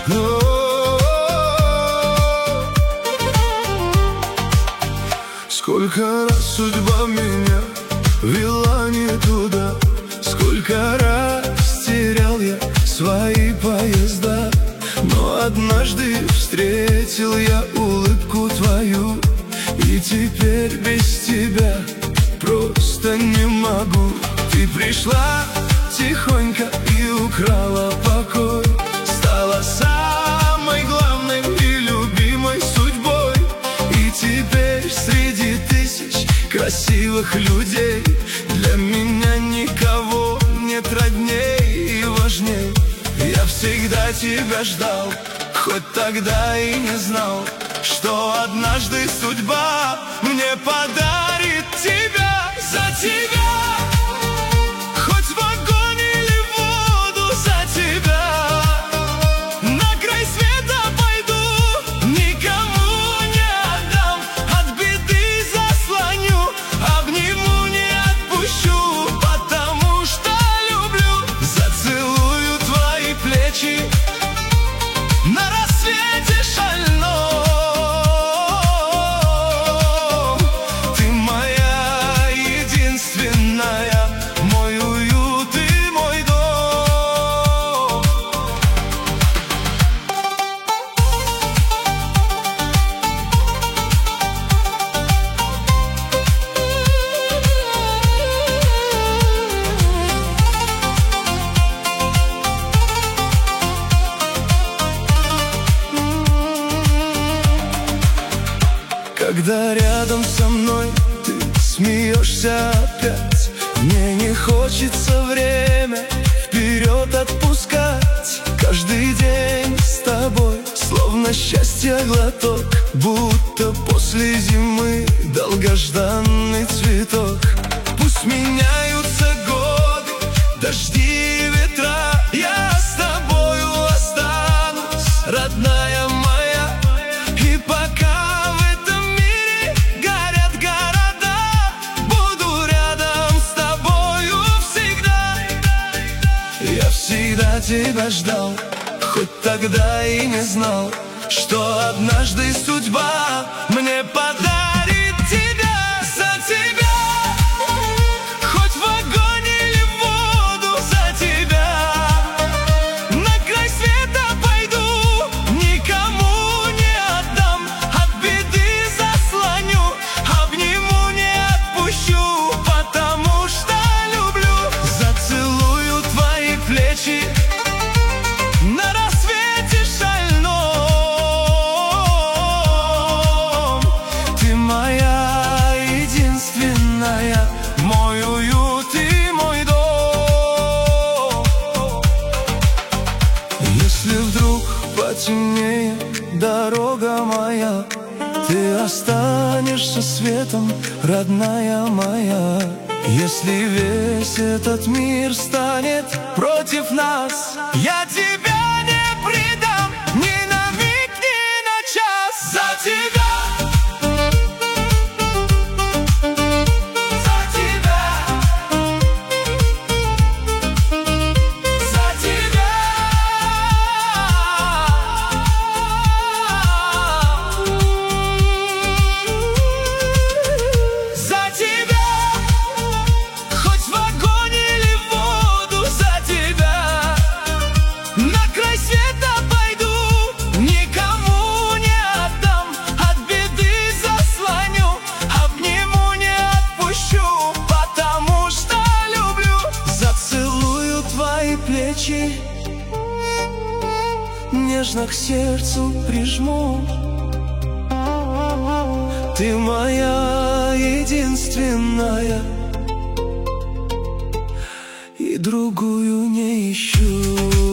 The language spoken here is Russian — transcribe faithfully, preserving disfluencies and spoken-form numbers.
Сколько раз судьба меня вела не туда, сколько раз терял я свои поезда. Но однажды встретил я улыбку твою, и теперь без тебя просто не могу. Ты пришла тихонько и украла покой, стала самой главной и любимой судьбой. И теперь среди тысяч красивых людей для меня никого нет родней и важней. Я всегда тебя ждал, хоть тогда и не знал, что однажды судьба мне подарит тебя. За тебя, хоть в огонь или в воду, за тебя на край света пойду, никому не отдам, от беды заслоню, обниму, не отпущу, потому что люблю. Зацелую твои плечи на рассвете шальном. Ты моя единственная, мой уют и мой дом. Когда рядом со мной ты смеешься опять, мне не хочется время вперед отпускать. Каждый день с тобой словно счастье глоток, будто после зимы долгожданный цветок. Пусть меняются годы, дожди и ветра, я с тобою останусь, родная моя. И пока в этом мире горят города, буду рядом с тобою всегда. Я всегда тебя ждал, хоть тогда и не знал, что однажды судьба мне подарит тебя. За тебя, хоть в огонь или в воду, за тебя на край света пойду, никому не отдам, от беды заслоню, обниму, не отпущу, потому что люблю. Зацелую твои плечи на рассвете шальном. Ты моя единственная, мой уют и мой дом. Если вдруг потемнеет дорога моя, ты останешься светом, родная моя. Если весь этот мир станет против нас, я тебя не предам ни на миг, ни на час. За тебя, за тебя, за тебя, за тебя, хоть в огонь или в воду, за тебя на край света пойду, никому не отдам, от беды заслоню, обниму, не отпущу, потому что люблю. Зацелую твои плечи, нежно к сердцу прижму. Ты моя единственная, и другую не ищу.